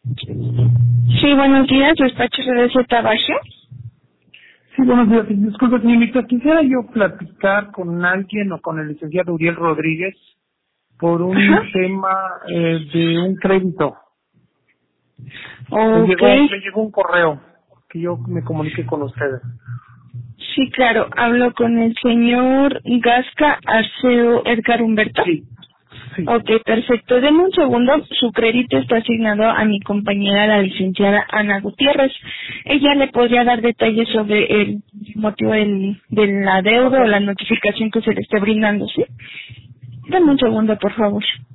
Sí, buenos días, despacho CDZ Tabaje. Sí, buenos días. Disculpe, señorita, quisiera yo platicar con alguien o con el licenciado Uriel Rodríguez por un Ajá. tema de un crédito. Ok. Me llegó un correo que yo me comuniqué con ustedes. Sí, claro, hablo con el señor Gasca Arceo Edgar Humberto. Sí, sí. Ok, perfecto. Denme un segundo. Su crédito está asignado a mi compañera, la licenciada Ana Gutiérrez. Ella le podría dar detalles sobre el motivo de la Ok. deuda o la notificación que se le esté brindando, ¿sí? Dame un segundo, por favor.